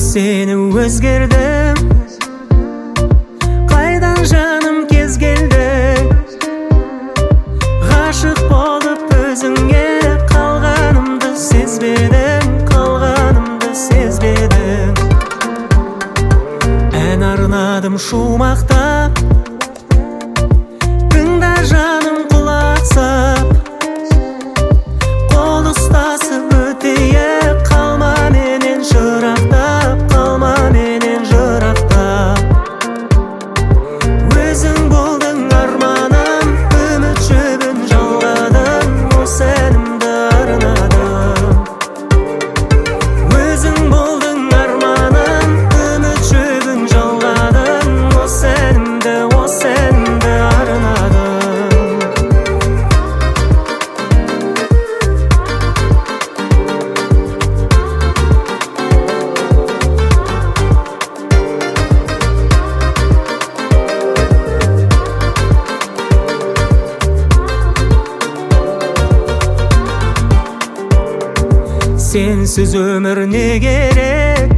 Seni özgürdüm, qaydan жаным kez geldi. Ғашық болып өзіңе қалғанымды сезбедім. Ән арнадым шумақтап, тыңда жаным құлақ сап. Қол ұстасып өтейік, қалма менен жырақтап, қалма менен жырақтап. Өзің болдың арманым, үміт жібін жалғадым, осы әнімді арнадым. Өзің болдың арманым, үміт жібін жалғадым, осы әнімді арнадым. Sensiz ömür ne gerek,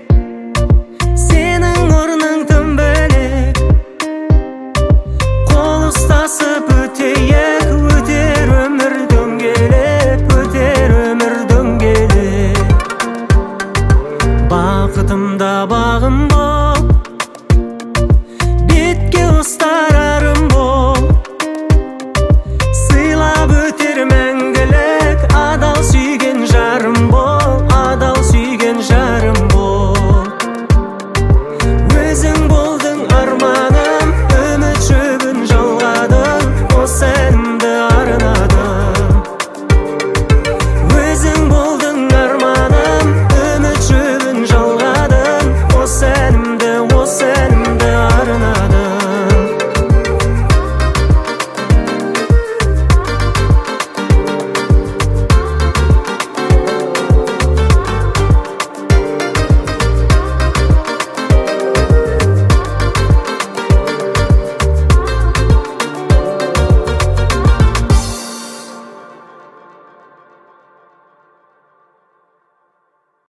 senin ornun tüm bölek. Kol ustasıp öteyek, öter ömür döngelep, öter ömür döngelep. Baqытымда бағым бол, бетке ұстарарым бол. Сыйлап өтер мәңгілік, адал сүйген